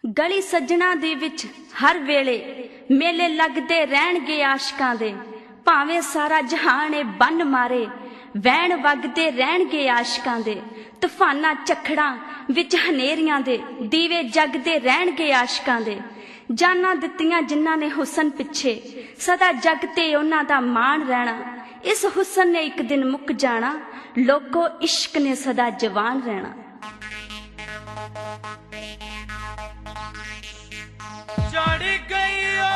गली सज्जणा दे विच हर वेले मेले लगदे रहणगे आशिकां दे, भावें सारा जहान ए बन मारे वैण वगदे रहणगे आशिकां दे। तूफाना झक्खड़ां विच हनेरियां दे दीवे जगदे रहणगे आशिकां दे। जाना दित्तियां जिन्हां ने हुसन पिछे सदा जग ते उन्हां दा मान रहना। इस हुसन ने एक दिन मुक जाना, लोगो इश्क ने सदा जवान रहना। चढ़ गई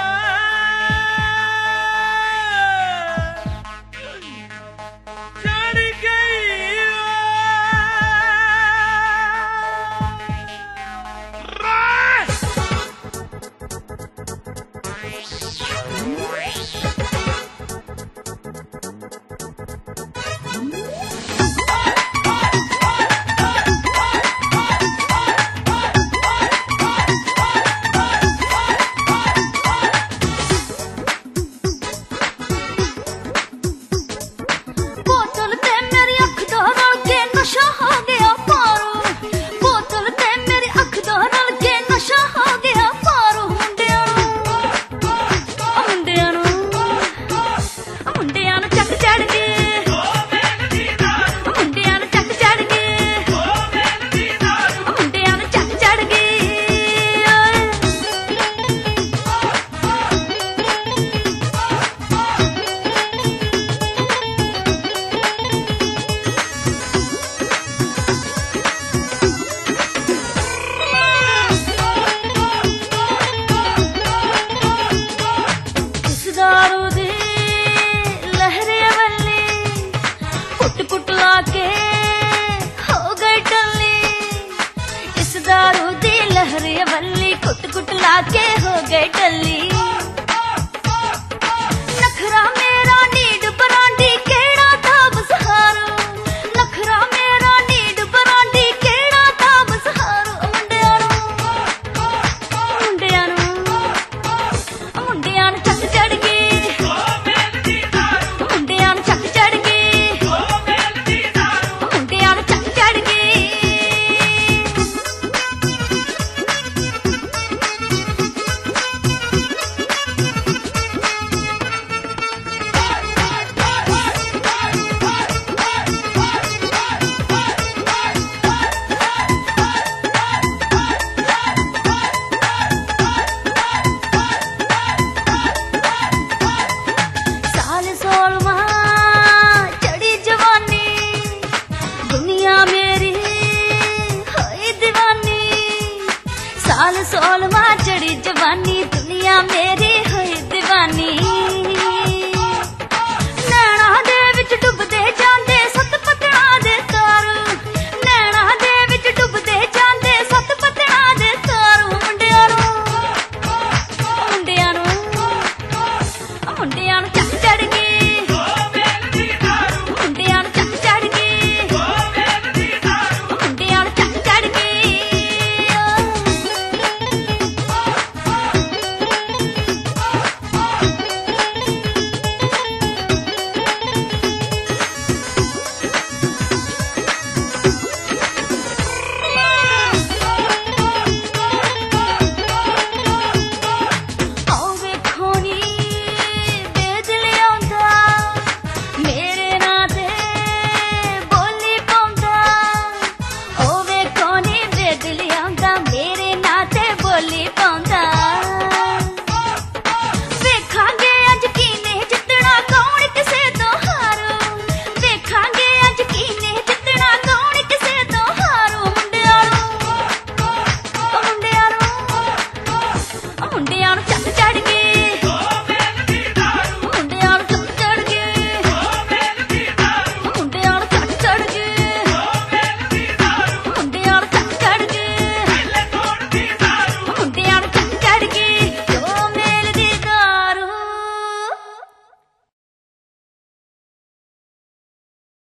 कुट लाके हो गए टल्ली। नखरा मेरा नीड बरांडी केड़ा था बसहारो, नखरा मेरा नीड बरांडी केड़ा था बसहारो। मुंडियां नूं चक चढ़ गई, मुंडियां नूं चक चढ़ गई, मुंडियां नूं चक चढ़ गई। साल 16वां चढ़ी जवानी दुनिया मेरी